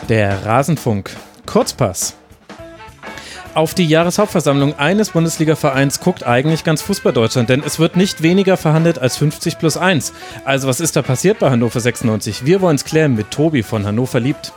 Der Rasenfunk. Kurzpass. Auf die Jahreshauptversammlung eines Bundesliga-Vereins guckt eigentlich ganz Fußball-Deutschland, denn es wird nicht weniger verhandelt als 50+1. Also was ist da passiert bei Hannover 96? Wir wollen es klären mit Tobi von Hannover liebt.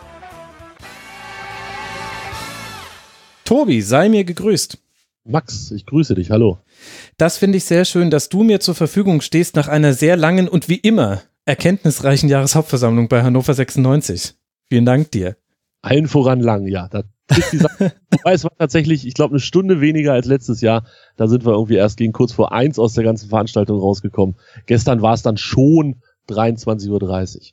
Tobi, sei mir gegrüßt. Max, ich grüße dich, hallo. Das finde ich sehr schön, dass du mir zur Verfügung stehst nach einer sehr langen und wie immer erkenntnisreichen Jahreshauptversammlung bei Hannover 96. Vielen Dank dir. Allen voran lang, ja. Da trifft die Sache. Es war tatsächlich, ich glaube, eine Stunde weniger als letztes Jahr. Da sind wir irgendwie erst gegen kurz vor 1 aus der ganzen Veranstaltung rausgekommen. Gestern war es dann schon 23:30 Uhr.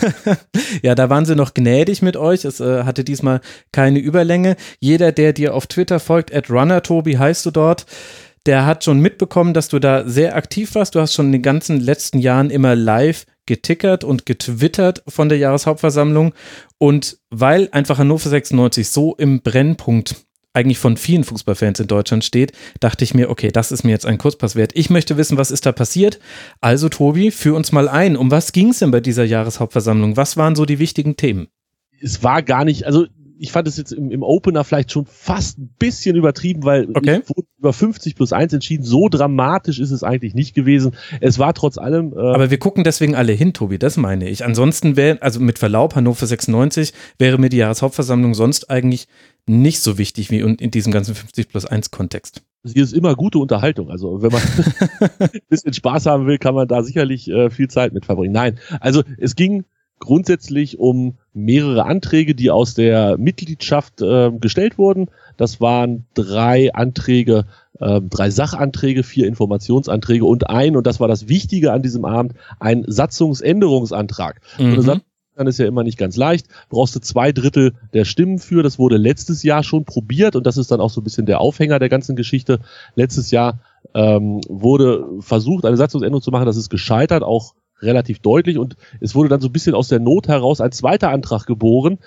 Ja, da waren sie noch gnädig mit euch. Es hatte diesmal keine Überlänge. Jeder, der dir auf Twitter folgt, @runnertobi heißt du dort, der hat schon mitbekommen, dass du da sehr aktiv warst. Du hast schon in den ganzen letzten Jahren immer live getickert und getwittert von der Jahreshauptversammlung. Und weil einfach Hannover 96 so im Brennpunkt eigentlich von vielen Fußballfans in Deutschland steht, dachte ich mir, okay, das ist mir jetzt ein Kurzpass wert. Ich möchte wissen, was ist da passiert. Also Tobi, führ uns mal ein. Um was ging es denn bei dieser Jahreshauptversammlung? Was waren so die wichtigen Themen? Es war gar nicht, also ich fand es jetzt im Opener vielleicht schon fast ein bisschen übertrieben, weil Okay. es wurde über 50+1 entschieden. So dramatisch ist es eigentlich nicht gewesen. Es war trotz allem... Aber wir gucken deswegen alle hin, Tobi, das meine ich. Ansonsten wäre, also mit Verlaub, Hannover 96 wäre mir die Jahreshauptversammlung sonst eigentlich nicht so wichtig wie in diesem ganzen 50+1-Kontext. Hier ist immer gute Unterhaltung. Also wenn man ein bisschen Spaß haben will, kann man da sicherlich viel Zeit mit verbringen. Nein, also es ging grundsätzlich um mehrere Anträge, die aus der Mitgliedschaft gestellt wurden. Das waren 3 Anträge, 3 Sachanträge, 4 Informationsanträge und das war das Wichtige an diesem Abend, ein Satzungsänderungsantrag. So eine Satzung ist ja immer nicht ganz leicht. Brauchst du 2/3 der Stimmen für. Das wurde letztes Jahr schon probiert und das ist dann auch so ein bisschen der Aufhänger der ganzen Geschichte. Letztes Jahr wurde versucht, eine Satzungsänderung zu machen. Das ist gescheitert, auch relativ deutlich, und es wurde dann so ein bisschen aus der Not heraus ein zweiter Antrag geboren,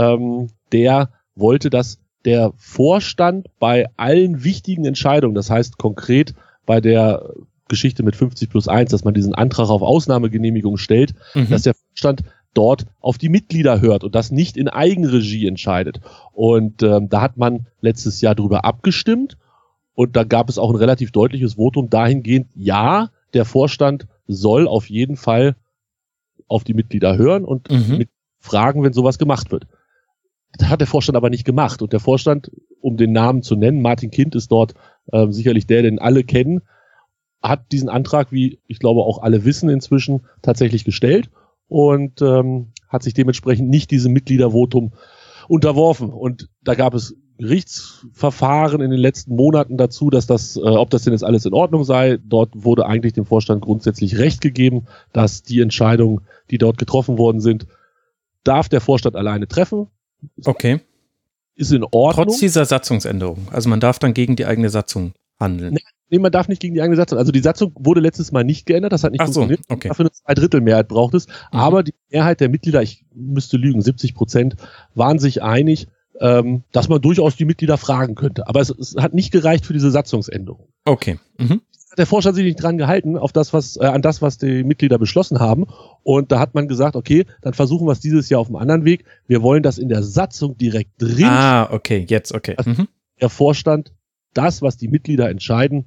der wollte, dass der Vorstand bei allen wichtigen Entscheidungen, das heißt konkret bei der Geschichte mit 50+1, dass man diesen Antrag auf Ausnahmegenehmigung stellt, dass der Vorstand dort auf die Mitglieder hört und das nicht in Eigenregie entscheidet. Und da hat man letztes Jahr drüber abgestimmt und da gab es auch ein relativ deutliches Votum dahingehend, ja, der Vorstand soll auf jeden Fall auf die Mitglieder hören und mit fragen, wenn sowas gemacht wird. Das hat der Vorstand aber nicht gemacht. Und der Vorstand, um den Namen zu nennen, Martin Kind ist dort sicherlich der, den alle kennen, hat diesen Antrag, wie ich glaube auch alle wissen inzwischen, tatsächlich gestellt und hat sich dementsprechend nicht diesem Mitgliedervotum unterworfen. Und da gab es Gerichtsverfahren in den letzten Monaten dazu, dass ob das denn jetzt alles in Ordnung sei. Dort wurde eigentlich dem Vorstand grundsätzlich Recht gegeben, dass die Entscheidungen, die dort getroffen worden sind, darf der Vorstand alleine treffen. Okay. Ist in Ordnung. Trotz dieser Satzungsänderung. Also man darf dann gegen die eigene Satzung handeln. Nee, man darf nicht gegen die eigene Satzung. Also die Satzung wurde letztes Mal nicht geändert, das hat nicht funktioniert. Okay. Dafür eine 2/3 braucht es. Aber die Mehrheit der Mitglieder, ich müsste lügen, 70%, waren sich einig, dass man durchaus die Mitglieder fragen könnte. Aber es hat nicht gereicht für diese Satzungsänderung. Okay. Der Vorstand sich nicht dran gehalten, an das, was die Mitglieder beschlossen haben. Und da hat man gesagt, okay, dann versuchen wir es dieses Jahr auf einem anderen Weg. Wir wollen das in der Satzung direkt drin. Okay, jetzt, okay. Der Vorstand das, was die Mitglieder entscheiden,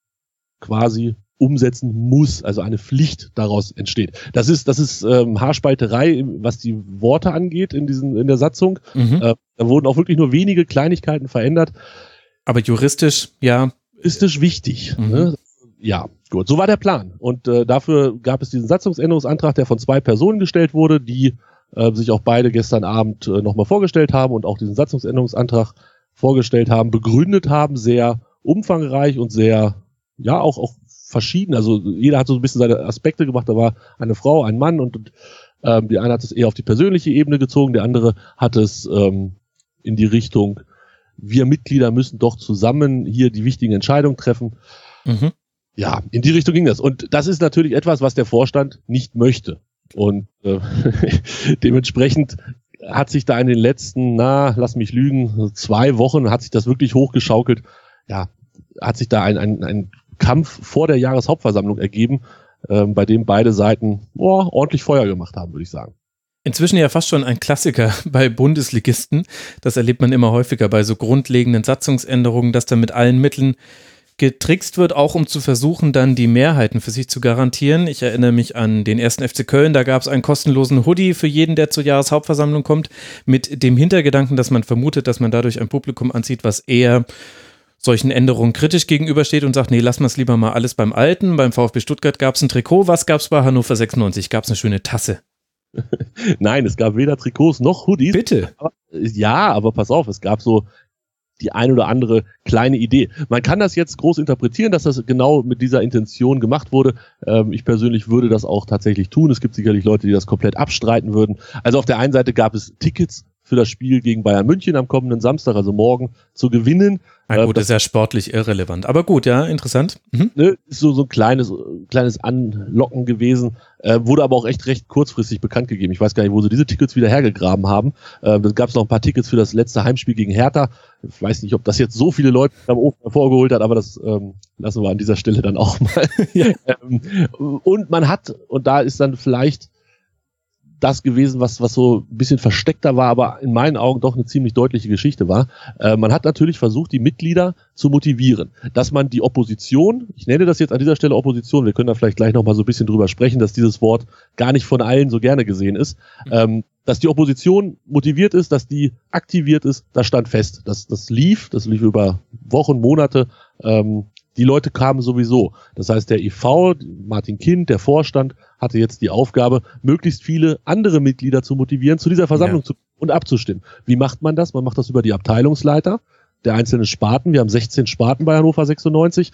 quasi umsetzen muss, also eine Pflicht daraus entsteht. Das ist Haarspalterei, was die Worte angeht in der Satzung. Da wurden auch wirklich nur wenige Kleinigkeiten verändert. Aber juristisch, ja. Juristisch wichtig. Ne? Ja, gut. So war der Plan. Und dafür gab es diesen Satzungsänderungsantrag, der von 2 Personen gestellt wurde, die sich auch beide gestern Abend nochmal vorgestellt haben und auch diesen Satzungsänderungsantrag vorgestellt haben, begründet haben, sehr umfangreich und sehr, ja, auch verschieden. Also jeder hat so ein bisschen seine Aspekte gemacht. Da war eine Frau, ein Mann und die eine hat es eher auf die persönliche Ebene gezogen, der andere hat es in die Richtung, wir Mitglieder müssen doch zusammen hier die wichtigen Entscheidungen treffen. Ja, in die Richtung ging das. Und das ist natürlich etwas, was der Vorstand nicht möchte. Und dementsprechend hat sich da in den letzten, lass mich lügen, 2 Wochen hat sich das wirklich hochgeschaukelt. Ja, hat sich da ein Kampf vor der Jahreshauptversammlung ergeben, bei dem beide Seiten ordentlich Feuer gemacht haben, würde ich sagen. Inzwischen ja fast schon ein Klassiker bei Bundesligisten. Das erlebt man immer häufiger bei so grundlegenden Satzungsänderungen, dass da mit allen Mitteln getrickst wird, auch um zu versuchen, dann die Mehrheiten für sich zu garantieren. Ich erinnere mich an den 1. FC Köln, da gab es einen kostenlosen Hoodie für jeden, der zur Jahreshauptversammlung kommt, mit dem Hintergedanken, dass man vermutet, dass man dadurch ein Publikum anzieht, was eher solchen Änderungen kritisch gegenübersteht und sagt, nee, lassen wir es lieber mal alles beim Alten. Beim VfB Stuttgart gab es ein Trikot, was gab es bei Hannover 96? Gab es eine schöne Tasse? Nein, es gab weder Trikots noch Hoodies. Bitte? Aber pass auf, es gab so die ein oder andere kleine Idee. Man kann das jetzt groß interpretieren, dass das genau mit dieser Intention gemacht wurde. Ich persönlich würde das auch tatsächlich tun. Es gibt sicherlich Leute, die das komplett abstreiten würden. Also auf der einen Seite gab es Tickets für das Spiel gegen Bayern München am kommenden Samstag, also morgen, zu gewinnen. Na gut, das ist ja sportlich irrelevant. Aber gut, ja, interessant. Ist so ein kleines Anlocken gewesen, wurde aber auch echt recht kurzfristig bekannt gegeben. Ich weiß gar nicht, wo sie diese Tickets wieder hergegraben haben. Dann gab es noch ein paar Tickets für das letzte Heimspiel gegen Hertha. Ich weiß nicht, ob das jetzt so viele Leute am Ofen hervorgeholt hat, aber das lassen wir an dieser Stelle dann auch mal. Ja. Und man hat, und da ist dann vielleicht das gewesen, was so ein bisschen versteckter war, aber in meinen Augen doch eine ziemlich deutliche Geschichte war. Man hat natürlich versucht, die Mitglieder zu motivieren, dass man die Opposition, ich nenne das jetzt an dieser Stelle Opposition, wir können da vielleicht gleich nochmal so ein bisschen drüber sprechen, dass dieses Wort gar nicht von allen so gerne gesehen ist, dass die Opposition motiviert ist, dass die aktiviert ist, das stand fest. Das lief über Wochen, Monate, die Leute kamen sowieso. Das heißt, der e.V., Martin Kind, der Vorstand, hatte jetzt die Aufgabe, möglichst viele andere Mitglieder zu motivieren, zu dieser Versammlung und abzustimmen. Wie macht man das? Man macht das über die Abteilungsleiter der einzelnen Sparten. Wir haben 16 Sparten bei Hannover 96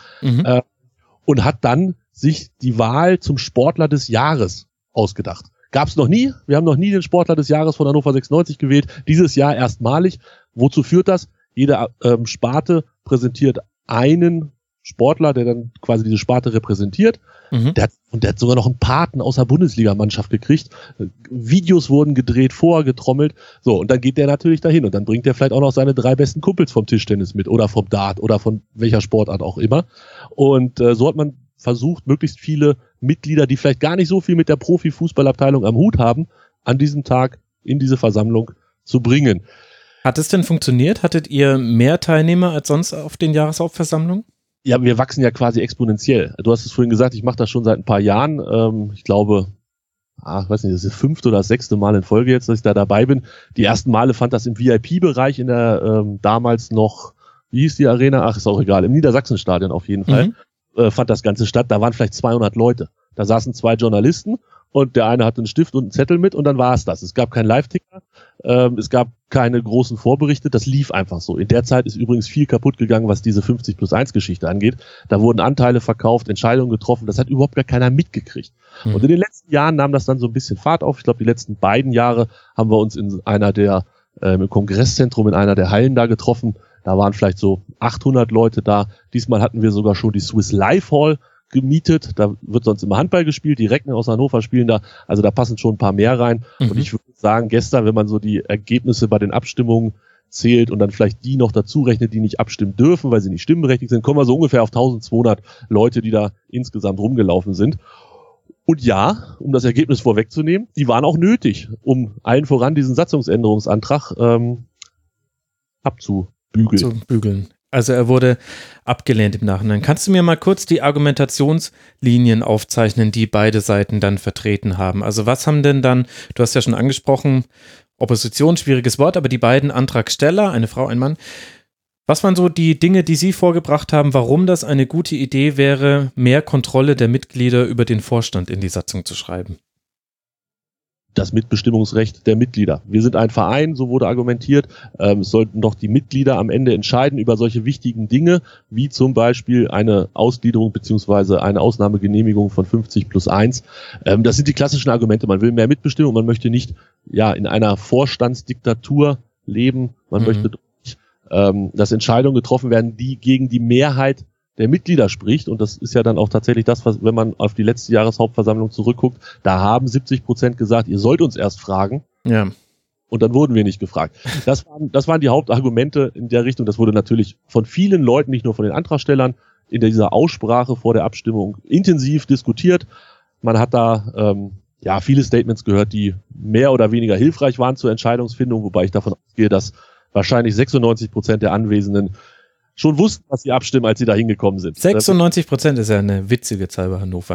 und hat dann sich die Wahl zum Sportler des Jahres ausgedacht. Gab es noch nie. Wir haben noch nie den Sportler des Jahres von Hannover 96 gewählt. Dieses Jahr erstmalig. Wozu führt das? Jede Sparte präsentiert einen Sportler, der dann quasi diese Sparte repräsentiert. Der hat sogar noch einen Paten aus der Bundesligamannschaft gekriegt. Videos wurden gedreht, vorgetrommelt. So, und dann geht der natürlich dahin und dann bringt der vielleicht auch noch seine 3 besten Kumpels vom Tischtennis mit oder vom Dart oder von welcher Sportart auch immer. Und so hat man versucht, möglichst viele Mitglieder, die vielleicht gar nicht so viel mit der Profifußballabteilung am Hut haben, an diesem Tag in diese Versammlung zu bringen. Hat es denn funktioniert? Hattet ihr mehr Teilnehmer als sonst auf den Jahreshauptversammlungen? Ja, wir wachsen ja quasi exponentiell. Du hast es vorhin gesagt, ich mache das schon seit ein paar Jahren. Ich glaube, ich weiß nicht, das ist das 5. oder das 6. Mal in Folge jetzt, dass ich da dabei bin. Die ersten Male fand das im VIP-Bereich in der damals noch, wie hieß die Arena? Ach, ist auch egal, im Niedersachsenstadion auf jeden Fall. Fand das Ganze statt. Da waren vielleicht 200 Leute. Da saßen 2 Journalisten und der eine hatte einen Stift und einen Zettel mit und dann war es das. Es gab keinen Live-Ticker, es gab keine großen Vorberichte, das lief einfach so. In der Zeit ist übrigens viel kaputt gegangen, was diese 50+1 Geschichte angeht. Da wurden Anteile verkauft, Entscheidungen getroffen, das hat überhaupt gar keiner mitgekriegt. Und in den letzten Jahren nahm das dann so ein bisschen Fahrt auf. Ich glaube, die letzten beiden Jahre haben wir uns in einer der, im Kongresszentrum in einer der Hallen da getroffen. Da waren vielleicht so 800 Leute da. Diesmal hatten wir sogar schon die Swiss Life Hall gemietet. Da wird sonst immer Handball gespielt. Die Recken aus Hannover spielen da. Also da passen schon ein paar mehr rein. Und ich würde sagen, gestern, wenn man so die Ergebnisse bei den Abstimmungen zählt und dann vielleicht die noch dazu rechnet, die nicht abstimmen dürfen, weil sie nicht stimmberechtigt sind, kommen wir so ungefähr auf 1200 Leute, die da insgesamt rumgelaufen sind. Und ja, um das Ergebnis vorwegzunehmen, die waren auch nötig, um allen voran diesen Satzungsänderungsantrag abzubügeln. Also er wurde abgelehnt im Nachhinein. Kannst du mir mal kurz die Argumentationslinien aufzeichnen, die beide Seiten dann vertreten haben? Also was haben denn dann, du hast ja schon angesprochen, Opposition, schwieriges Wort, aber die beiden Antragsteller, eine Frau, ein Mann, was waren so die Dinge, die sie vorgebracht haben, warum das eine gute Idee wäre, mehr Kontrolle der Mitglieder über den Vorstand in die Satzung zu schreiben? Das Mitbestimmungsrecht der Mitglieder. Wir sind ein Verein, so wurde argumentiert. Es sollten doch die Mitglieder am Ende entscheiden über solche wichtigen Dinge, wie zum Beispiel eine Ausgliederung beziehungsweise eine Ausnahmegenehmigung von 50+1. Das sind die klassischen Argumente. Man will mehr Mitbestimmung, man möchte nicht in einer Vorstandsdiktatur leben. Man möchte, dass Entscheidungen getroffen werden, die gegen die Mehrheit der Mitglieder spricht, und das ist ja dann auch tatsächlich das, was, wenn man auf die letzte Jahreshauptversammlung zurückguckt, da haben 70% gesagt, ihr sollt uns erst fragen. Ja. Und dann wurden wir nicht gefragt. Das waren die Hauptargumente in der Richtung. Das wurde natürlich von vielen Leuten, nicht nur von den Antragstellern, in dieser Aussprache vor der Abstimmung intensiv diskutiert. Man hat da ja, viele Statements gehört, die mehr oder weniger hilfreich waren zur Entscheidungsfindung, wobei ich davon ausgehe, dass wahrscheinlich 96% der Anwesenden schon wussten, was sie abstimmen, als sie da hingekommen sind. 96% ist ja eine witzige Zahl bei Hannover.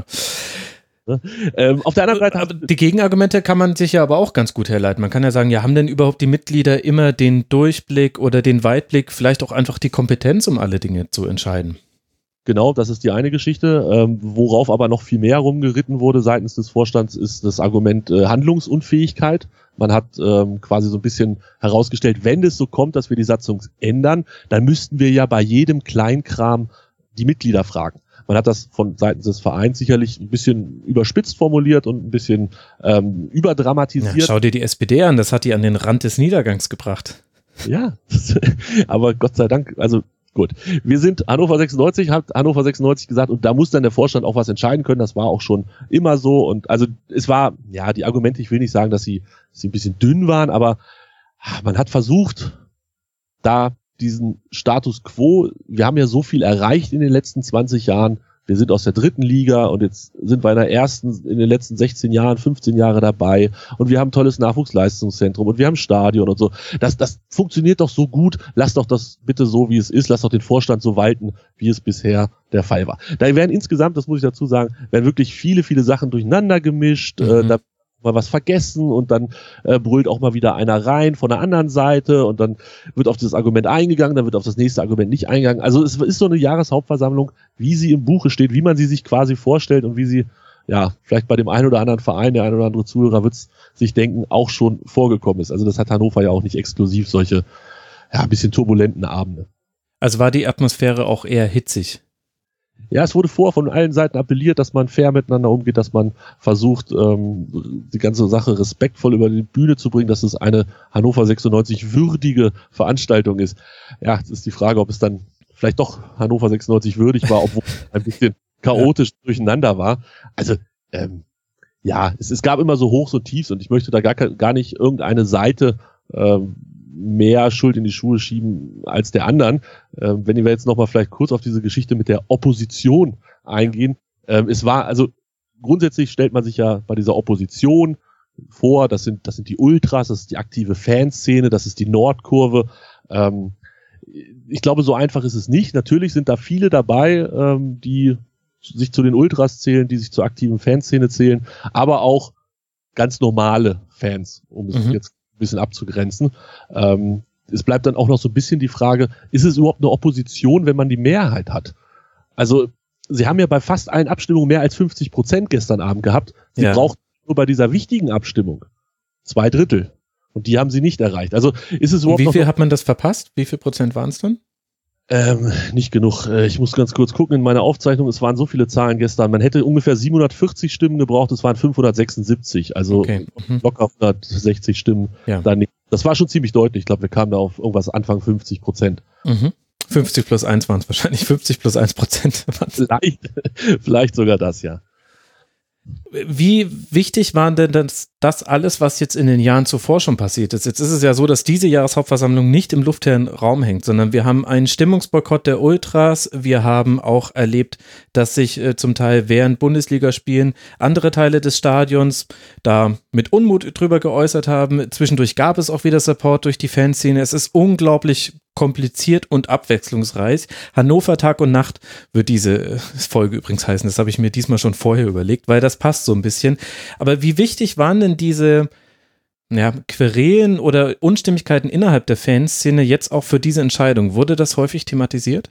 Auf der anderen Seite... Die Gegenargumente kann man sich ja aber auch ganz gut herleiten. Man kann ja sagen, ja, haben denn überhaupt die Mitglieder immer den Durchblick oder den Weitblick, vielleicht auch einfach die Kompetenz, um alle Dinge zu entscheiden? Genau, das ist die eine Geschichte. Worauf aber noch viel mehr rumgeritten wurde seitens des Vorstands, ist das Argument Handlungsunfähigkeit. Man hat quasi so ein bisschen herausgestellt, wenn es so kommt, dass wir die Satzung ändern, dann müssten wir ja bei jedem Kleinkram die Mitglieder fragen. Man hat das von seitens des Vereins sicherlich ein bisschen überspitzt formuliert und ein bisschen überdramatisiert. Ja, schau dir die SPD an, das hat die an den Rand des Niedergangs gebracht. Ja, aber Gott sei Dank, also gut, wir sind Hannover 96, hat Hannover 96 gesagt, und da muss dann der Vorstand auch was entscheiden können, das war auch schon immer so, und also es war, ja, die Argumente, ich will nicht sagen, dass sie ein bisschen dünn waren, aber man hat versucht, da diesen Status quo, wir haben ja so viel erreicht in den letzten 20 Jahren, wir sind aus der 3. Liga und jetzt sind wir in den letzten 16 Jahren, 15 Jahre dabei und wir haben ein tolles Nachwuchsleistungszentrum und wir haben ein Stadion und so. Das funktioniert doch so gut. Lass doch das bitte so, wie es ist. Lass doch den Vorstand so walten, wie es bisher der Fall war. Da werden insgesamt, das muss ich dazu sagen, werden wirklich viele, viele Sachen durcheinander gemischt. Da mal was vergessen und dann brüllt auch mal wieder einer rein von der anderen Seite und dann wird auf dieses Argument eingegangen, dann wird auf das nächste Argument nicht eingegangen. Also es ist so eine Jahreshauptversammlung, wie sie im Buche steht, wie man sie sich quasi vorstellt und wie sie, ja, vielleicht bei dem einen oder anderen Verein, der ein oder andere Zuhörer wird es sich denken, auch schon vorgekommen ist. Also das hat Hannover ja auch nicht exklusiv, solche, ja, ein bisschen turbulenten Abende. Also war die Atmosphäre auch eher hitzig? Ja, es wurde von allen Seiten appelliert, dass man fair miteinander umgeht, dass man versucht, die ganze Sache respektvoll über die Bühne zu bringen, dass es eine Hannover 96 würdige Veranstaltung ist. Ja, jetzt ist die Frage, ob es dann vielleicht doch Hannover 96 würdig war, obwohl es ein bisschen chaotisch durcheinander war. Also, ja, es gab immer so Hochs und Tiefs und ich möchte da gar nicht irgendeine Seite mehr Schuld in die Schuhe schieben als der anderen. Wenn wir jetzt nochmal vielleicht kurz auf diese Geschichte mit der Opposition eingehen. Es war, also grundsätzlich stellt man sich ja bei dieser Opposition vor, das sind die Ultras, das ist die aktive Fanszene, das ist die Nordkurve. Ich glaube, so einfach ist es nicht. Natürlich sind da viele dabei, die sich zu den Ultras zählen, die sich zur aktiven Fanszene zählen, aber auch ganz normale Fans, um es jetzt ein bisschen abzugrenzen. Es bleibt dann auch noch so ein bisschen die Frage, ist es überhaupt eine Opposition, wenn man die Mehrheit hat? Also, sie haben ja bei fast allen Abstimmungen mehr als 50% gestern Abend gehabt. Sie brauchten nur bei dieser wichtigen Abstimmung 2/3. Und die haben sie nicht erreicht. Also, ist es überhaupt Wie viel hat man das verpasst? Wie viel Prozent waren es dann? Nicht genug. Ich muss ganz kurz gucken in meiner Aufzeichnung. Es waren so viele Zahlen gestern. Man hätte ungefähr 740 Stimmen gebraucht. Es waren 576. Also locker 160 Stimmen. Ja. Das war schon ziemlich deutlich. Ich glaube, wir kamen da auf irgendwas Anfang 50%. 50 plus 1 waren es wahrscheinlich. 50 plus 1%. Vielleicht sogar das, ja. Wie wichtig war denn das alles, was jetzt in den Jahren zuvor schon passiert ist? Jetzt ist es ja so, dass diese Jahreshauptversammlung nicht im luftleeren Raum hängt, sondern wir haben einen Stimmungsboykott der Ultras. Wir haben auch erlebt, dass sich zum Teil während Bundesligaspielen andere Teile des Stadions da mit Unmut drüber geäußert haben. Zwischendurch gab es auch wieder Support durch die Fanszene. Es ist unglaublich kompliziert und abwechslungsreich. Hannover Tag und Nacht wird diese Folge übrigens heißen. Das habe ich mir diesmal schon vorher überlegt, weil das passt so ein bisschen. Aber wie wichtig waren denn diese Querelen oder Unstimmigkeiten innerhalb der Fanszene jetzt auch für diese Entscheidung? Wurde das häufig thematisiert?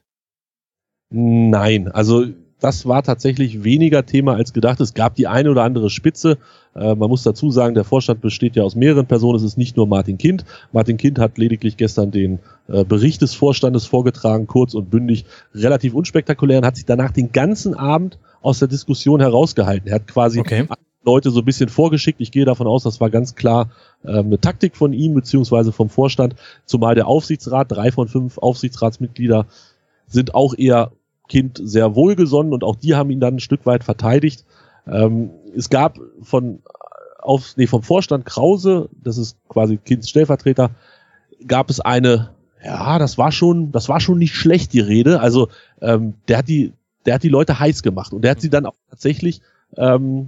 Nein, also das war tatsächlich weniger Thema als gedacht. Es gab die eine oder andere Spitze. Man muss dazu sagen, der Vorstand besteht ja aus mehreren Personen. Es ist nicht nur Martin Kind. Martin Kind hat lediglich gestern den Bericht des Vorstandes vorgetragen, kurz und bündig, relativ unspektakulär, und hat sich danach den ganzen Abend aus der Diskussion herausgehalten. Er hat quasi Leute so ein bisschen vorgeschickt. Ich gehe davon aus, das war ganz klar eine Taktik von ihm beziehungsweise vom Vorstand, zumal der Aufsichtsrat, 3 von 5 Aufsichtsratsmitglieder sind auch eher Kind sehr wohlgesonnen und auch die haben ihn dann ein Stück weit verteidigt. Es gab vom Vorstand Krause, das ist quasi Kinds Stellvertreter, gab es eine, das war schon nicht schlecht, die Rede. Also der hat die Leute heiß gemacht und der hat sie dann auch tatsächlich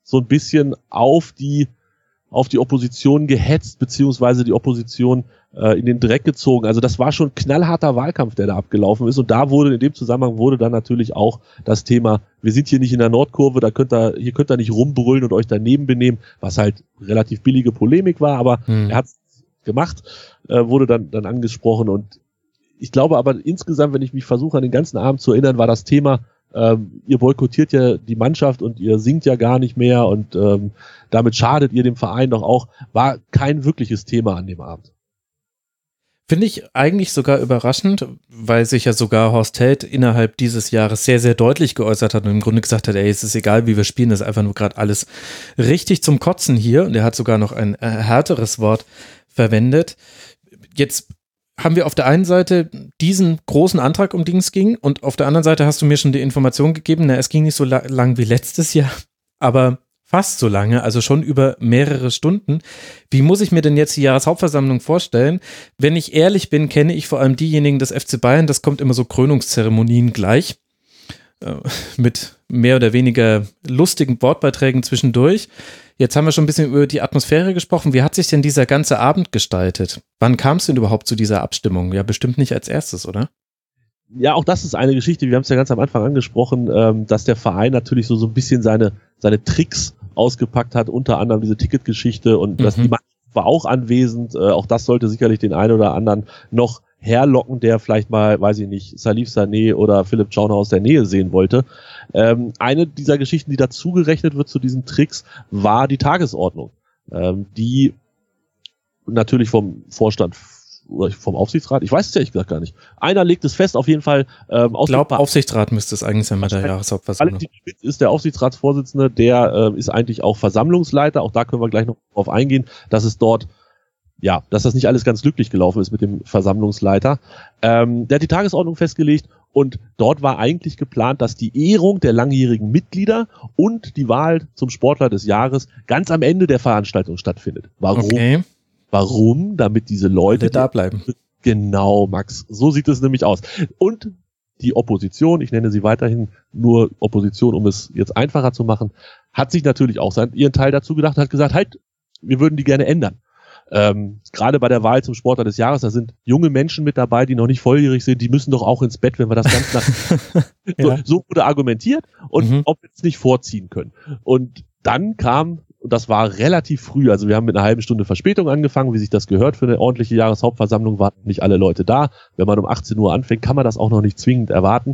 so ein bisschen auf die Opposition gehetzt, beziehungsweise die Opposition in den Dreck gezogen. Also das war schon knallharter Wahlkampf, der da abgelaufen ist. Und da wurde in dem Zusammenhang dann natürlich auch das Thema, wir sind hier nicht in der Nordkurve, hier könnt ihr nicht rumbrüllen und euch daneben benehmen, was halt relativ billige Polemik war, aber er hat es gemacht, wurde dann angesprochen. Und ich glaube aber insgesamt, wenn ich mich versuche, an den ganzen Abend zu erinnern, war das Thema, ihr boykottiert ja die Mannschaft und ihr singt ja gar nicht mehr und damit schadet ihr dem Verein doch auch, war kein wirkliches Thema an dem Abend. Finde ich eigentlich sogar überraschend, weil sich ja sogar Horst Held innerhalb dieses Jahres sehr, sehr deutlich geäußert hat und im Grunde gesagt hat, ey, es ist egal, wie wir spielen, das ist einfach nur gerade alles richtig zum Kotzen hier. Und er hat sogar noch ein härteres Wort verwendet. Jetzt haben wir auf der einen Seite diesen großen Antrag, um den es ging, und auf der anderen Seite hast du mir schon die Information gegeben, es ging nicht so lang wie letztes Jahr, aber fast so lange, also schon über mehrere Stunden. Wie muss ich mir denn jetzt die Jahreshauptversammlung vorstellen? Wenn ich ehrlich bin, kenne ich vor allem diejenigen des FC Bayern, das kommt immer so Krönungszeremonien gleich, mit mehr oder weniger lustigen Wortbeiträgen zwischendurch. Jetzt haben wir schon ein bisschen über die Atmosphäre gesprochen. Wie hat sich denn dieser ganze Abend gestaltet? Wann kam es denn überhaupt zu dieser Abstimmung? Ja, bestimmt nicht als erstes, oder? Ja, auch das ist eine Geschichte, wir haben es ja ganz am Anfang angesprochen, dass der Verein natürlich so ein bisschen seine Tricks ausgepackt hat, unter anderem diese Ticketgeschichte und dass die Mannschaft war auch anwesend. Auch das sollte sicherlich den einen oder anderen noch herlocken, der vielleicht mal, weiß ich nicht, Salif Sané oder Philipp Schauner aus der Nähe sehen wollte. Eine dieser Geschichten, die dazugerechnet wird zu diesen Tricks, war die Tagesordnung, die natürlich vom Vorstand oder vom Aufsichtsrat, ich weiß es ehrlich gesagt gar nicht. Einer legt es fest, auf jeden Fall. Ich glaube, Aufsichtsrat müsste es eigentlich sein bei der Jahreshauptversammlung. Valentin Schmidt ist der Aufsichtsratsvorsitzende, der ist eigentlich auch Versammlungsleiter, auch da können wir gleich noch drauf eingehen, dass es dort, ja, dass das nicht alles ganz glücklich gelaufen ist mit dem Versammlungsleiter. Der hat die Tagesordnung festgelegt und dort war eigentlich geplant, dass die Ehrung der langjährigen Mitglieder und die Wahl zum Sportler des Jahres ganz am Ende der Veranstaltung stattfindet. Warum? Okay. Warum? Damit diese Leute da bleiben. Genau, Max. So sieht es nämlich aus. Und die Opposition, ich nenne sie weiterhin nur Opposition, um es jetzt einfacher zu machen, hat sich natürlich auch ihren Teil dazu gedacht, hat gesagt, halt, wir würden die gerne ändern. Gerade bei der Wahl zum Sportler des Jahres, da sind junge Menschen mit dabei, die noch nicht volljährig sind, die müssen doch auch ins Bett, wenn wir das Ganze ja. so wurde argumentiert und ob wir es nicht vorziehen können. Und dann kam, und das war relativ früh, also wir haben mit einer halben Stunde Verspätung angefangen, wie sich das gehört für eine ordentliche Jahreshauptversammlung, waren nicht alle Leute da. Wenn man um 18 Uhr anfängt, kann man das auch noch nicht zwingend erwarten.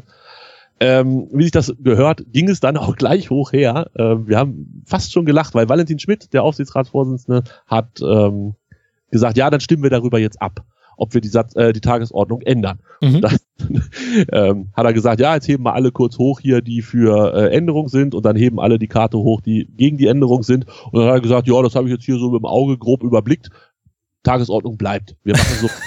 Wie sich das gehört, ging es dann auch gleich hoch her. Wir haben fast schon gelacht, weil Valentin Schmidt, der Aufsichtsratsvorsitzende, hat gesagt, ja, dann stimmen wir darüber jetzt ab, ob wir die Tagesordnung ändern. Dann hat er gesagt, ja, jetzt heben wir alle kurz hoch hier, die für Änderung sind, und dann heben alle die Karte hoch, die gegen die Änderung sind. Und dann hat er gesagt, ja, das habe ich jetzt hier so mit dem Auge grob überblickt. Tagesordnung bleibt. Wir machen so.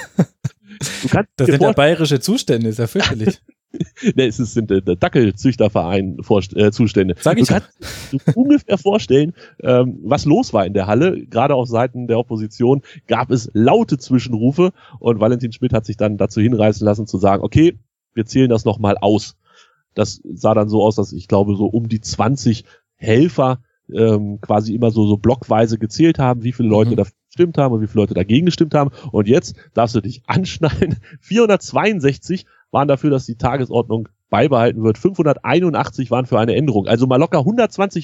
Das sind ja bayerische Zustände, ist ja fürchterlich. Ne, es sind der Dackelzüchterverein Zustände. Sag ich kannst dir ungefähr vorstellen, was los war in der Halle. Gerade auf Seiten der Opposition gab es laute Zwischenrufe und Valentin Schmidt hat sich dann dazu hinreißen lassen zu sagen, okay, wir zählen das nochmal aus. Das sah dann so aus, dass ich glaube so um die 20 Helfer quasi immer so blockweise gezählt haben, wie viele Leute dafür gestimmt haben und wie viele Leute dagegen gestimmt haben. Und jetzt darfst du dich anschneiden. 462 waren dafür, dass die Tagesordnung beibehalten wird. 581 waren für eine Änderung. Also mal locker 120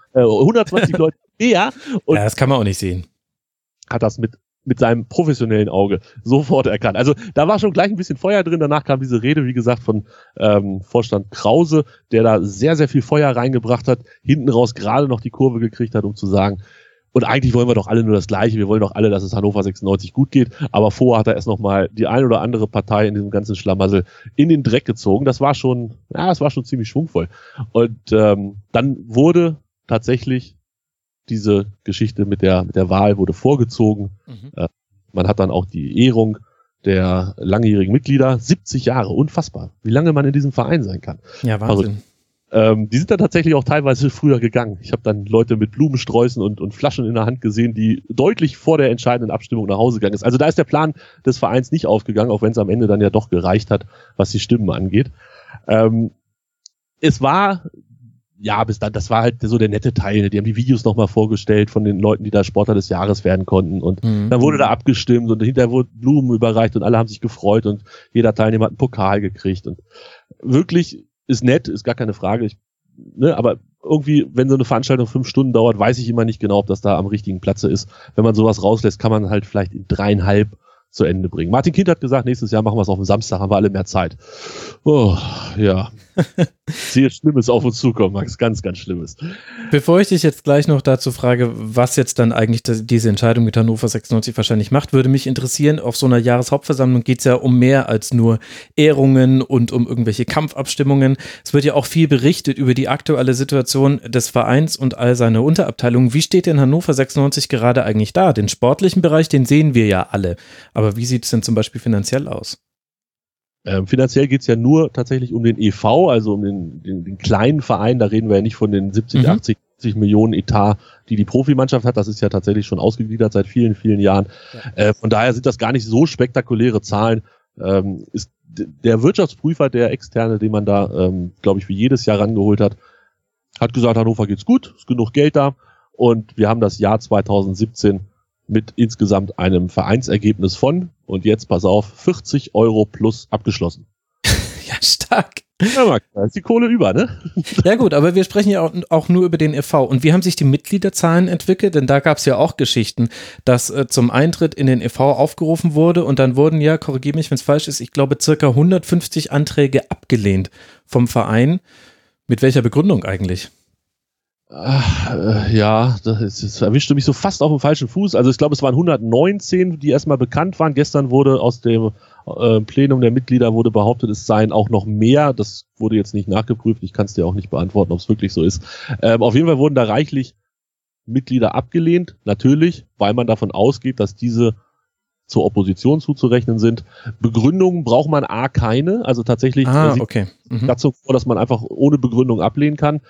Leute mehr. Und ja, das kann man auch nicht sehen. Hat das mit seinem professionellen Auge sofort erkannt. Also da war schon gleich ein bisschen Feuer drin. Danach kam diese Rede, wie gesagt, von Vorstand Krause, der da sehr, sehr viel Feuer reingebracht hat, hinten raus gerade noch die Kurve gekriegt hat, um zu sagen, und eigentlich wollen wir doch alle nur das Gleiche. Wir wollen doch alle, dass es Hannover 96 gut geht. Aber vorher hat er erst nochmal die ein oder andere Partei in diesem ganzen Schlamassel in den Dreck gezogen. Das war schon ziemlich schwungvoll. Und dann wurde tatsächlich diese Geschichte mit der Wahl wurde vorgezogen. Man hat dann auch die Ehrung der langjährigen Mitglieder. 70 Jahre, unfassbar. Wie lange man in diesem Verein sein kann. Ja, Wahnsinn. Die sind dann tatsächlich auch teilweise früher gegangen. Ich habe dann Leute mit Blumensträußen und Flaschen in der Hand gesehen, die deutlich vor der entscheidenden Abstimmung nach Hause gegangen ist. Also da ist der Plan des Vereins nicht aufgegangen, auch wenn es am Ende dann ja doch gereicht hat, was die Stimmen angeht. Es war ja, bis dann, das war halt so der nette Teil. Die haben die Videos nochmal vorgestellt von den Leuten, die da Sportler des Jahres werden konnten. Und dann wurde da abgestimmt und hinterher wurden Blumen überreicht und alle haben sich gefreut und jeder Teilnehmer hat einen Pokal gekriegt. Und wirklich ist nett, ist gar keine Frage. Aber irgendwie, wenn so eine Veranstaltung 5 Stunden dauert, weiß ich immer nicht genau, ob das da am richtigen Platze ist. Wenn man sowas rauslässt, kann man halt vielleicht in 3,5 zu Ende bringen. Martin Kind hat gesagt, nächstes Jahr machen wir es auf dem Samstag, haben wir alle mehr Zeit. Oh, ja. Sehr Schlimmes auf uns zukommen, Max. Ganz, ganz Schlimmes. Bevor ich dich jetzt gleich noch dazu frage, was jetzt dann eigentlich diese Entscheidung mit Hannover 96 wahrscheinlich macht, würde mich interessieren, auf so einer Jahreshauptversammlung geht es ja um mehr als nur Ehrungen und um irgendwelche Kampfabstimmungen. Es wird ja auch viel berichtet über die aktuelle Situation des Vereins und all seine Unterabteilungen. Wie steht denn Hannover 96 gerade eigentlich da? Den sportlichen Bereich, den sehen wir ja alle. Aber wie sieht es denn zum Beispiel finanziell aus? Finanziell geht's ja nur tatsächlich um den e.V., also um den kleinen Verein. Da reden wir ja nicht von den 70, 80, 70 Millionen Etat, die die Profimannschaft hat. Das ist ja tatsächlich schon ausgegliedert seit vielen, vielen Jahren. Ja. Von daher sind das gar nicht so spektakuläre Zahlen. Ist der Wirtschaftsprüfer, der Externe, den man da, glaube ich, wie jedes Jahr rangeholt hat gesagt, Hannover geht's gut, ist genug Geld da. Und wir haben das Jahr 2017 mit insgesamt einem Vereinsergebnis von, und jetzt pass auf, 40 € plus abgeschlossen. Ja, stark. Ja, Max, da ist die Kohle über, ne? Ja gut, aber wir sprechen ja auch nur über den e.V. Und wie haben sich die Mitgliederzahlen entwickelt? Denn da gab es ja auch Geschichten, dass zum Eintritt in den e.V. aufgerufen wurde und dann wurden ja, korrigiere mich, wenn es falsch ist, ich glaube circa 150 Anträge abgelehnt vom Verein. Mit welcher Begründung eigentlich? Ja, das erwischte mich so fast auf dem falschen Fuß. Also ich glaube, es waren 119, die erstmal bekannt waren. Gestern wurde aus dem Plenum der Mitglieder wurde behauptet, es seien auch noch mehr. Das wurde jetzt nicht nachgeprüft. Ich kann es dir auch nicht beantworten, ob es wirklich so ist. Auf jeden Fall wurden da reichlich Mitglieder abgelehnt. Natürlich, weil man davon ausgeht, dass diese zur Opposition zuzurechnen sind. Begründungen braucht man keine. Also tatsächlich sieht dazu vor, dass man einfach ohne Begründung ablehnen kann.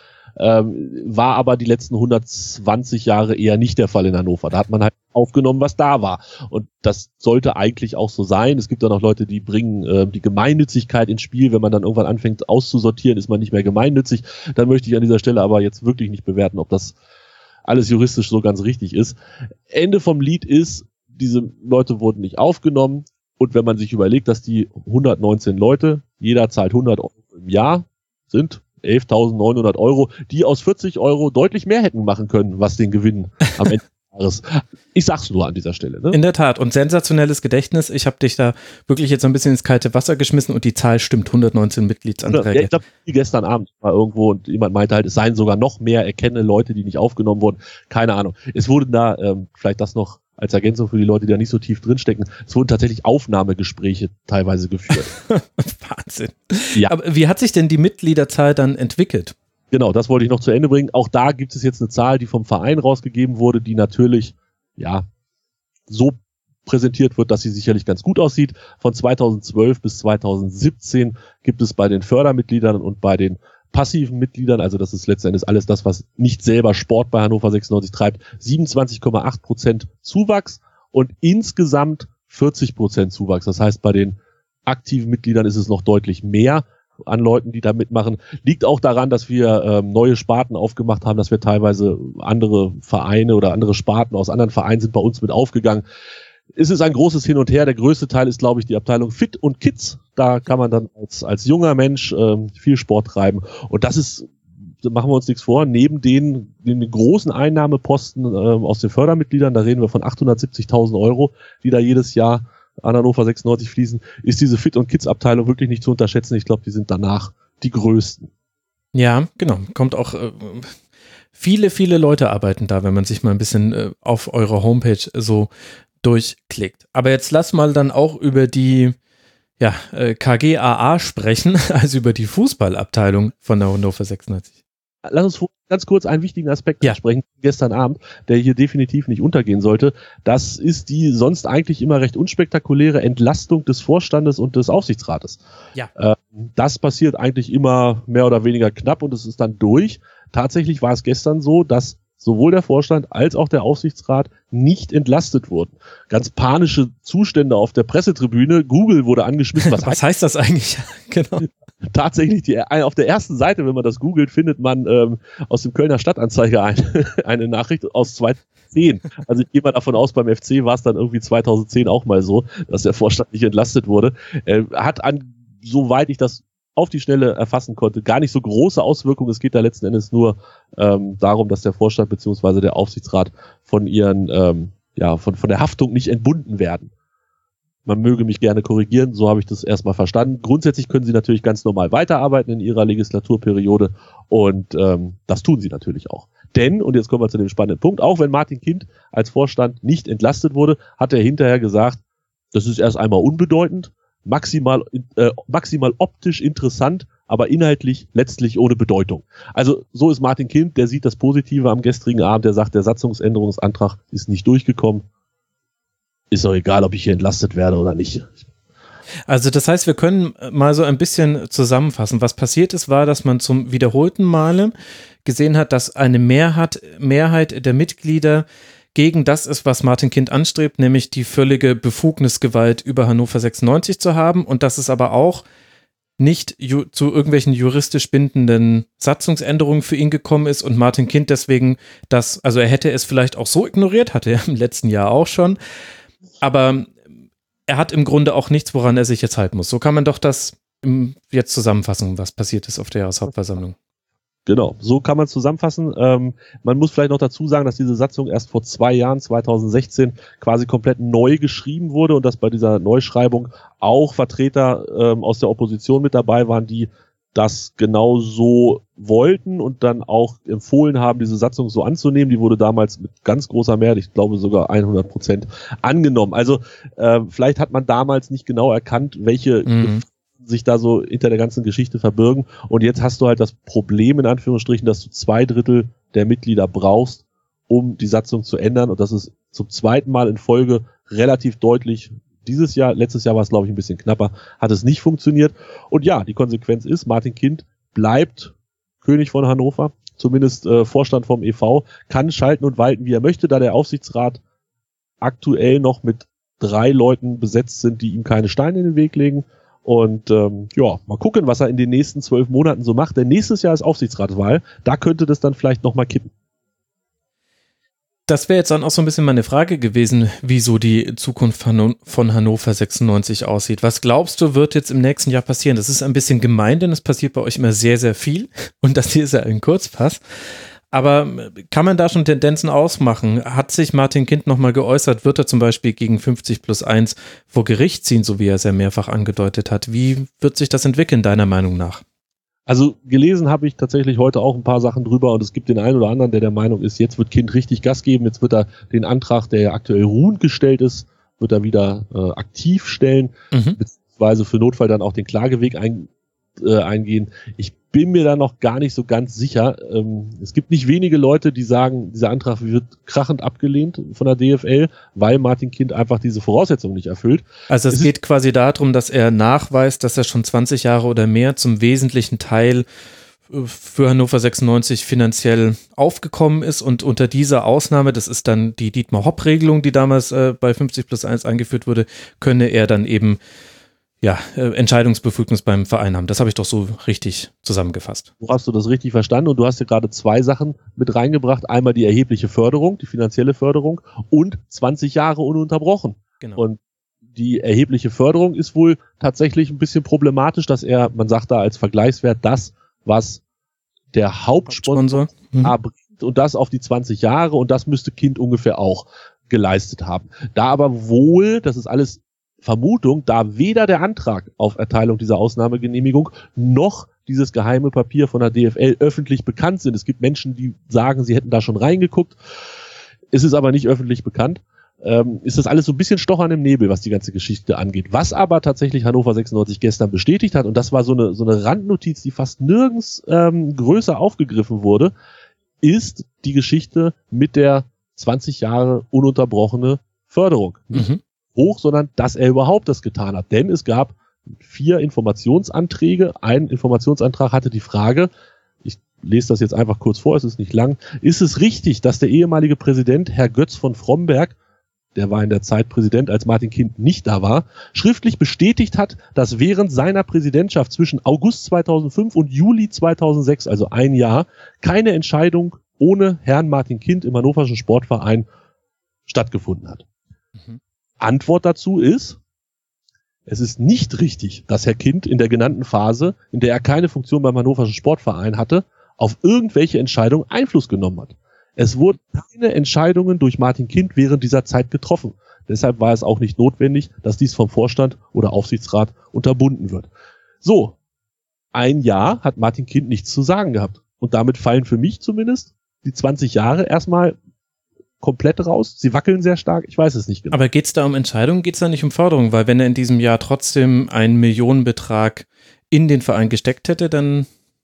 War aber die letzten 120 Jahre eher nicht der Fall in Hannover. Da hat man halt aufgenommen, was da war. Und das sollte eigentlich auch so sein. Es gibt dann auch Leute, die bringen die Gemeinnützigkeit ins Spiel. Wenn man dann irgendwann anfängt auszusortieren, ist man nicht mehr gemeinnützig. Dann möchte ich an dieser Stelle aber jetzt wirklich nicht bewerten, ob das alles juristisch so ganz richtig ist. Ende vom Lied ist, diese Leute wurden nicht aufgenommen. Und wenn man sich überlegt, dass die 119 Leute, jeder zahlt 100 € im Jahr, sind 11.900 €, die aus 40 € deutlich mehr hätten machen können, was den Gewinn am Ende des Jahres. Ich sag's nur an dieser Stelle. Ne? In der Tat. Und sensationelles Gedächtnis. Ich habe dich da wirklich jetzt ein bisschen ins kalte Wasser geschmissen und die Zahl stimmt, 119 Mitgliedsanträge. Ja, ich glaube, gestern Abend war irgendwo und jemand meinte halt, es seien sogar noch mehr erkennende Leute, die nicht aufgenommen wurden. Keine Ahnung. Es wurden da, vielleicht das noch als Ergänzung für die Leute, die da nicht so tief drinstecken, es wurden tatsächlich Aufnahmegespräche teilweise geführt. Wahnsinn. Ja. Aber wie hat sich denn die Mitgliederzahl dann entwickelt? Genau, das wollte ich noch zu Ende bringen. Auch da gibt es jetzt eine Zahl, die vom Verein rausgegeben wurde, die natürlich, ja, so präsentiert wird, dass sie sicherlich ganz gut aussieht. Von 2012 bis 2017 gibt es bei den Fördermitgliedern und bei den passiven Mitgliedern, also das ist letztendlich alles das, was nicht selber Sport bei Hannover 96 treibt, 27,8% Zuwachs und insgesamt 40% Zuwachs. Das heißt, bei den aktiven Mitgliedern ist es noch deutlich mehr an Leuten, die da mitmachen. Liegt auch daran, dass wir neue Sparten aufgemacht haben, dass wir teilweise andere Vereine oder andere Sparten aus anderen Vereinen sind bei uns mit aufgegangen. Es ist ein großes Hin und Her. Der größte Teil ist, glaube ich, die Abteilung Fit und Kids. Da kann man dann als junger Mensch viel Sport treiben. Und das ist, machen wir uns nichts vor, neben den großen Einnahmeposten aus den Fördermitgliedern, da reden wir von 870.000 €, die da jedes Jahr an Hannover 96 fließen, ist diese Fit- und Kids-Abteilung wirklich nicht zu unterschätzen. Ich glaube, die sind danach die größten. Ja, genau. Kommt auch viele, viele Leute arbeiten da, wenn man sich mal ein bisschen auf eurer Homepage so durchklickt. Aber jetzt lass mal dann auch über die KGaA sprechen, also über die Fußballabteilung von der Hannover 96. Lass uns ganz kurz einen wichtigen Aspekt ansprechen, gestern Abend, der hier definitiv nicht untergehen sollte. Das ist die sonst eigentlich immer recht unspektakuläre Entlastung des Vorstandes und des Aufsichtsrates. Ja. Das passiert eigentlich immer mehr oder weniger knapp und es ist dann durch. Tatsächlich war es gestern so, dass sowohl der Vorstand als auch der Aufsichtsrat nicht entlastet wurden. Ganz panische Zustände auf der Pressetribüne. Google wurde angeschmissen. Was heißt das eigentlich? Genau. Tatsächlich, auf der ersten Seite, wenn man das googelt, findet man aus dem Kölner Stadtanzeiger eine Nachricht aus 2010. Also ich gehe mal davon aus, beim FC war es dann irgendwie 2010 auch mal so, dass der Vorstand nicht entlastet wurde. Hat soweit ich das auf die Schnelle erfassen konnte, gar nicht so große Auswirkungen. Es geht da letzten Endes nur darum, dass der Vorstand bzw. der Aufsichtsrat von ihren, von der Haftung nicht entbunden werden. Man möge mich gerne korrigieren, so habe ich das erstmal verstanden. Grundsätzlich können sie natürlich ganz normal weiterarbeiten in ihrer Legislaturperiode und das tun sie natürlich auch. Denn, und jetzt kommen wir zu dem spannenden Punkt, auch wenn Martin Kind als Vorstand nicht entlastet wurde, hat er hinterher gesagt, das ist erst einmal unbedeutend, maximal optisch interessant, aber inhaltlich letztlich ohne Bedeutung. Also so ist Martin Kind, der sieht das Positive am gestrigen Abend, der sagt, der Satzungsänderungsantrag ist nicht durchgekommen. Ist doch egal, ob ich hier entlastet werde oder nicht. Also das heißt, wir können mal so ein bisschen zusammenfassen. Was passiert ist, war, dass man zum wiederholten Male gesehen hat, dass eine Mehrheit der Mitglieder gegen das ist, was Martin Kind anstrebt, nämlich die völlige Befugnisgewalt über Hannover 96 zu haben und dass es aber auch nicht zu irgendwelchen juristisch bindenden Satzungsänderungen für ihn gekommen ist und Martin Kind deswegen also er hätte es vielleicht auch so ignoriert, hatte er im letzten Jahr auch schon, aber er hat im Grunde auch nichts, woran er sich jetzt halten muss. So kann man doch das jetzt zusammenfassen, was passiert ist auf der Jahreshauptversammlung. Genau, so kann man es zusammenfassen. Man muss vielleicht noch dazu sagen, dass diese Satzung erst vor 2 Jahren, 2016, quasi komplett neu geschrieben wurde und dass bei dieser Neuschreibung auch Vertreter aus der Opposition mit dabei waren, die das genau so wollten und dann auch empfohlen haben, diese Satzung so anzunehmen. Die wurde damals mit ganz großer Mehrheit, ich glaube sogar 100% angenommen. Also vielleicht hat man damals nicht genau erkannt, welche sich da so hinter der ganzen Geschichte verbirgen. Und jetzt hast du halt das Problem, in Anführungsstrichen, dass du 2/3 der Mitglieder brauchst, um die Satzung zu ändern. Und das ist zum zweiten Mal in Folge relativ deutlich dieses Jahr. Letztes Jahr war es, glaube ich, ein bisschen knapper. Hat es nicht funktioniert. Und ja, die Konsequenz ist, Martin Kind bleibt König von Hannover, zumindest Vorstand vom e.V., kann schalten und walten, wie er möchte, da der Aufsichtsrat aktuell noch mit 3 Leuten besetzt sind, die ihm keine Steine in den Weg legen. Und mal gucken, was er in den nächsten 12 Monaten so macht. Denn nächstes Jahr ist Aufsichtsratswahl. Da könnte das dann vielleicht nochmal kippen. Das wäre jetzt dann auch so ein bisschen meine Frage gewesen, wie so die Zukunft von Hannover 96 aussieht. Was glaubst du, wird jetzt im nächsten Jahr passieren? Das ist ein bisschen gemein, denn es passiert bei euch immer sehr, sehr viel. Und das hier ist ja ein Kurzpass. Aber kann man da schon Tendenzen ausmachen? Hat sich Martin Kind nochmal geäußert? Wird er zum Beispiel gegen 50+1 vor Gericht ziehen, so wie er es ja mehrfach angedeutet hat? Wie wird sich das entwickeln, deiner Meinung nach? Also gelesen habe ich tatsächlich heute auch ein paar Sachen drüber und es gibt den einen oder anderen, der Meinung ist, jetzt wird Kind richtig Gas geben, jetzt wird er den Antrag, der ja aktuell ruhend gestellt ist, wird er wieder aktiv stellen, beziehungsweise für Notfall dann auch den Klageweg eingehen. Ich bin mir da noch gar nicht so ganz sicher. Es gibt nicht wenige Leute, die sagen, dieser Antrag wird krachend abgelehnt von der DFL, weil Martin Kind einfach diese Voraussetzungen nicht erfüllt. Also es geht quasi darum, dass er nachweist, dass er schon 20 Jahre oder mehr zum wesentlichen Teil für Hannover 96 finanziell aufgekommen ist und unter dieser Ausnahme, das ist dann die Dietmar-Hopp-Regelung, die damals bei 50+1 eingeführt wurde, könne er dann eben Entscheidungsbefugnis beim Verein haben. Das habe ich doch so richtig zusammengefasst. So hast du das richtig verstanden und du hast ja gerade 2 Sachen mit reingebracht. Einmal die erhebliche Förderung, die finanzielle Förderung und 20 Jahre ununterbrochen. Genau. Und die erhebliche Förderung ist wohl tatsächlich ein bisschen problematisch, dass man sagt da als Vergleichswert das, was der Hauptsponsor bringt und das auf die 20 Jahre und das müsste Kind ungefähr auch geleistet haben. Da aber wohl, das ist alles Vermutung, da weder der Antrag auf Erteilung dieser Ausnahmegenehmigung noch dieses geheime Papier von der DFL öffentlich bekannt sind. Es gibt Menschen, die sagen, sie hätten da schon reingeguckt. Es ist aber nicht öffentlich bekannt. Ist das alles so ein bisschen Stochern im Nebel, was die ganze Geschichte angeht. Was aber tatsächlich Hannover 96 gestern bestätigt hat, und das war so eine Randnotiz, die fast nirgends größer aufgegriffen wurde, ist die Geschichte mit der 20 Jahre ununterbrochene Förderung. Nicht hoch, sondern dass er überhaupt das getan hat. Denn es gab 4 Informationsanträge. Ein Informationsantrag hatte die Frage, ich lese das jetzt einfach kurz vor, es ist nicht lang. Ist es richtig, dass der ehemalige Präsident, Herr Götz von Fromberg, der war in der Zeit Präsident, als Martin Kind nicht da war, schriftlich bestätigt hat, dass während seiner Präsidentschaft zwischen August 2005 und Juli 2006, also ein Jahr, keine Entscheidung ohne Herrn Martin Kind im Hannoverschen Sportverein stattgefunden hat? Antwort dazu ist, es ist nicht richtig, dass Herr Kind in der genannten Phase, in der er keine Funktion beim Hannoverschen Sportverein hatte, auf irgendwelche Entscheidungen Einfluss genommen hat. Es wurden keine Entscheidungen durch Martin Kind während dieser Zeit getroffen. Deshalb war es auch nicht notwendig, dass dies vom Vorstand oder Aufsichtsrat unterbunden wird. So, ein Jahr hat Martin Kind nichts zu sagen gehabt. Und damit fallen für mich zumindest die 20 Jahre erstmal komplett raus. Sie wackeln sehr stark, ich weiß es nicht genau. Aber geht es da um Entscheidungen, geht es da nicht um Forderungen? Weil wenn er in diesem Jahr trotzdem einen Millionenbetrag in den Verein gesteckt hätte, dann...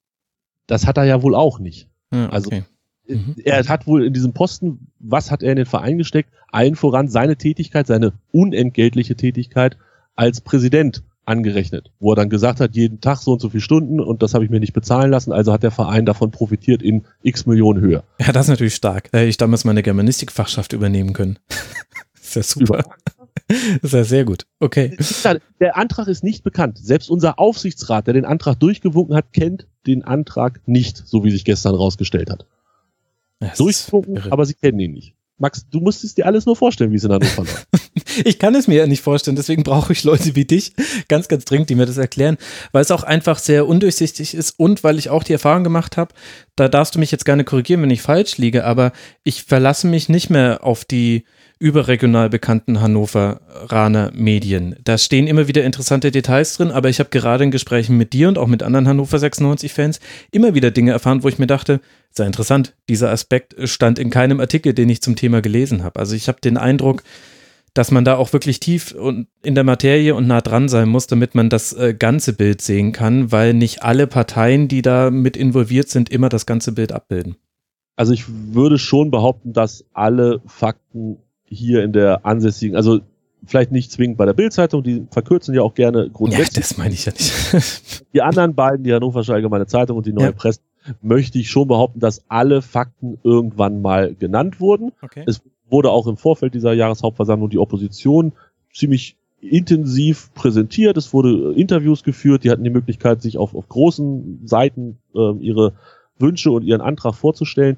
Das hat er ja wohl auch nicht. Ja, okay. Also er hat wohl in diesem Posten, was hat er in den Verein gesteckt? Allen voran seine Tätigkeit, seine unentgeltliche Tätigkeit als Präsident angerechnet, wo er dann gesagt hat, jeden Tag so und so viele Stunden und das habe ich mir nicht bezahlen lassen, also hat der Verein davon profitiert in x Millionen Höhe. Ja, das ist natürlich stark. Da hätte ich damals meine Germanistik-Fachschaft übernehmen können. Das ist ja super. Das ist ja sehr gut. Okay. Der Antrag ist nicht bekannt. Selbst unser Aufsichtsrat, der den Antrag durchgewunken hat, kennt den Antrag nicht, so wie sich gestern rausgestellt hat. Durchgucken, aber sie kennen ihn nicht. Max, du musst es dir alles nur vorstellen, wie es in Hannover läuft. Ich kann es mir ja nicht vorstellen, deswegen brauche ich Leute wie dich, ganz, ganz dringend, die mir das erklären, weil es auch einfach sehr undurchsichtig ist und weil ich auch die Erfahrung gemacht habe, da darfst du mich jetzt gerne korrigieren, wenn ich falsch liege, aber ich verlasse mich nicht mehr auf die überregional bekannten Hannoveraner Medien. Da stehen immer wieder interessante Details drin, aber ich habe gerade in Gesprächen mit dir und auch mit anderen Hannover 96-Fans immer wieder Dinge erfahren, wo ich mir dachte, sehr interessant, dieser Aspekt stand in keinem Artikel, den ich zum Thema gelesen habe. Also ich habe den Eindruck, dass man da auch wirklich tief und in der Materie und nah dran sein muss, damit man das ganze Bild sehen kann, weil nicht alle Parteien, die da mit involviert sind, immer das ganze Bild abbilden. Also ich würde schon behaupten, dass alle Fakten hier in der ansässigen, also vielleicht nicht zwingend bei der Bild-Zeitung, die verkürzen ja auch gerne grundsätzlich. Ja, das meine ich ja nicht. Die anderen beiden, die Hannoversche Allgemeine Zeitung und die Neue Presse, möchte ich schon behaupten, dass alle Fakten irgendwann mal genannt wurden. Okay. Es wurde auch im Vorfeld dieser Jahreshauptversammlung die Opposition ziemlich intensiv präsentiert. Es wurde Interviews geführt, die hatten die Möglichkeit, sich auf großen Seiten ihre Wünsche und ihren Antrag vorzustellen.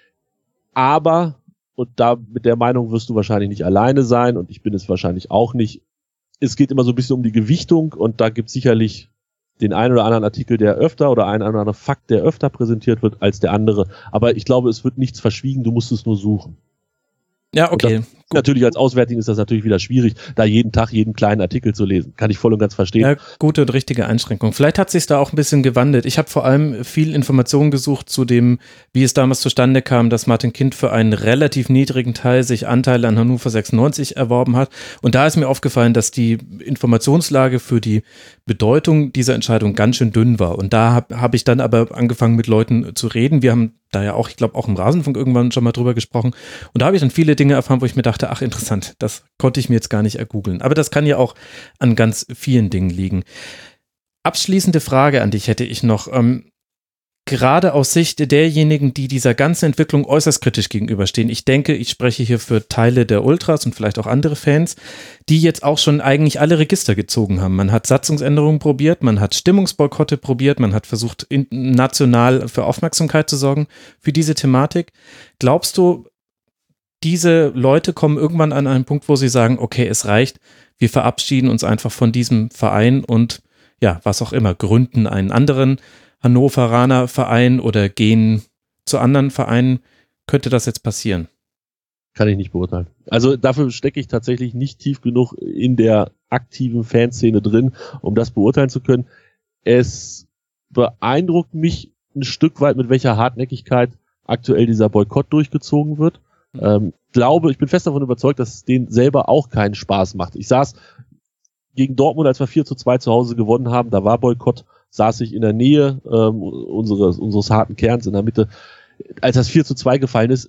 Aber, und da mit der Meinung wirst du wahrscheinlich nicht alleine sein und ich bin es wahrscheinlich auch nicht, es geht immer so ein bisschen um die Gewichtung und da gibt es sicherlich den einen oder anderen Artikel, der öfter oder einen oder anderen Fakt, der öfter präsentiert wird als der andere. Aber ich glaube, es wird nichts verschwiegen, du musst es nur suchen. Ja, okay. Natürlich als Auswärtigen ist das natürlich wieder schwierig, da jeden Tag jeden kleinen Artikel zu lesen. Kann ich voll und ganz verstehen. Ja, gute und richtige Einschränkung. Vielleicht hat sich da auch ein bisschen gewandelt. Ich habe vor allem viel Informationen gesucht zu dem, wie es damals zustande kam, dass Martin Kind für einen relativ niedrigen Teil sich Anteile an Hannover 96 erworben hat. Und da ist mir aufgefallen, dass die Informationslage für die Bedeutung dieser Entscheidung ganz schön dünn war. Und da hab ich dann aber angefangen, mit Leuten zu reden. Wir haben da ja auch, ich glaube, auch im Rasenfunk irgendwann schon mal drüber gesprochen. Und da habe ich dann viele Dinge erfahren, wo ich mir dachte, ach interessant, das konnte ich mir jetzt gar nicht ergoogeln. Aber das kann ja auch an ganz vielen Dingen liegen. Abschließende Frage an dich hätte ich noch. Gerade aus Sicht derjenigen, die dieser ganzen Entwicklung äußerst kritisch gegenüberstehen. Ich denke, ich spreche hier für Teile der Ultras und vielleicht auch andere Fans, die jetzt auch schon eigentlich alle Register gezogen haben. Man hat Satzungsänderungen probiert, man hat Stimmungsboykotte probiert, man hat versucht, national für Aufmerksamkeit zu sorgen für diese Thematik. Glaubst du, diese Leute kommen irgendwann an einen Punkt, wo sie sagen, okay, es reicht, wir verabschieden uns einfach von diesem Verein und ja, was auch immer, gründen einen anderen Hannoveraner Verein oder gehen zu anderen Vereinen? Könnte das jetzt passieren? Kann ich nicht beurteilen. Also dafür stecke ich tatsächlich nicht tief genug in der aktiven Fanszene drin, um das beurteilen zu können. Es beeindruckt mich ein Stück weit, mit welcher Hartnäckigkeit aktuell dieser Boykott durchgezogen wird. Ich bin fest davon überzeugt, dass es denen selber auch keinen Spaß macht. Ich saß gegen Dortmund, als wir 4:2 zu Hause gewonnen haben, da war Boykott, saß ich in der Nähe unseres harten Kerns in der Mitte. Als das 4:2 gefallen ist,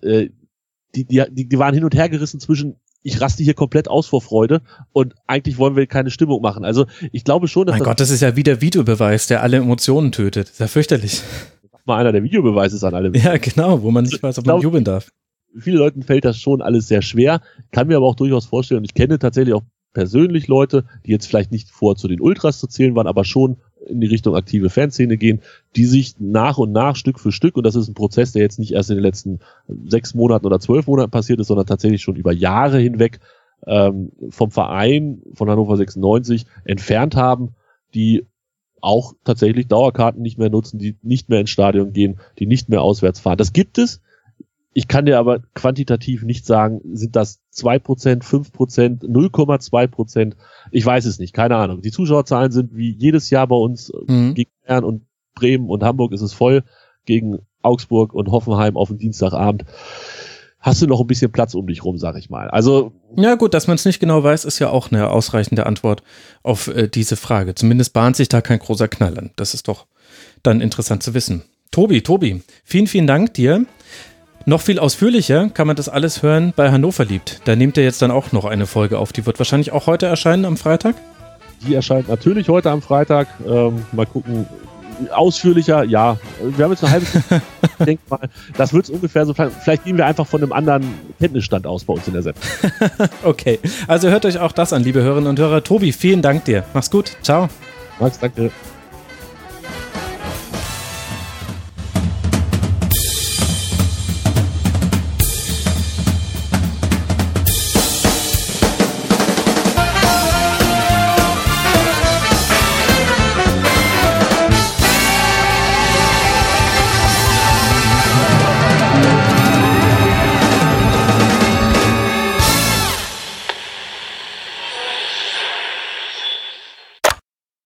die waren hin und her gerissen zwischen, ich raste hier komplett aus vor Freude und eigentlich wollen wir keine Stimmung machen. Also ich glaube schon, dass Mein Gott, das ist ja wie der Videobeweis, der alle Emotionen tötet. Das ist ja fürchterlich. mal einer der Videobeweis ist an allem. Ja, genau, wo man nicht weiß, ob man jubeln darf. Vielen Leuten fällt das schon alles sehr schwer, kann mir aber auch durchaus vorstellen, und ich kenne tatsächlich auch persönlich Leute, die jetzt vielleicht nicht vor zu den Ultras zu zählen waren, aber schon in die Richtung aktive Fanszene gehen, die sich nach und nach, Stück für Stück, und das ist ein Prozess, der jetzt nicht erst in den letzten 6 Monaten oder 12 Monaten passiert ist, sondern tatsächlich schon über Jahre hinweg vom Verein von Hannover 96 entfernt haben, die auch tatsächlich Dauerkarten nicht mehr nutzen, die nicht mehr ins Stadion gehen, die nicht mehr auswärts fahren. Das gibt es. Ich kann dir aber quantitativ nicht sagen, sind das 2%, 5%, 0,2%? Ich weiß es nicht, keine Ahnung. Die Zuschauerzahlen sind wie jedes Jahr bei uns gegen Bayern und Bremen und Hamburg ist es voll, gegen Augsburg und Hoffenheim auf den Dienstagabend. Hast du noch ein bisschen Platz um dich rum, sag ich mal. Also ja gut, dass man es nicht genau weiß, ist ja auch eine ausreichende Antwort auf diese Frage. Zumindest bahnt sich da kein großer Knall an. Das ist doch dann interessant zu wissen. Tobi, vielen, vielen Dank dir. Noch viel ausführlicher kann man das alles hören bei Hannover liebt. Da nehmt ihr jetzt dann auch noch eine Folge auf. Die wird wahrscheinlich auch heute erscheinen am Freitag? Die erscheint natürlich heute am Freitag. Mal gucken. Ausführlicher, ja. Wir haben jetzt eine halbe Stunde. Ich denke mal, das wird es ungefähr so. Vielleicht gehen wir einfach von einem anderen Kenntnisstand aus bei uns in der Sendung. Okay, also hört euch auch das an, liebe Hörerinnen und Hörer. Tobi, vielen Dank dir. Mach's gut. Ciao. Max, danke.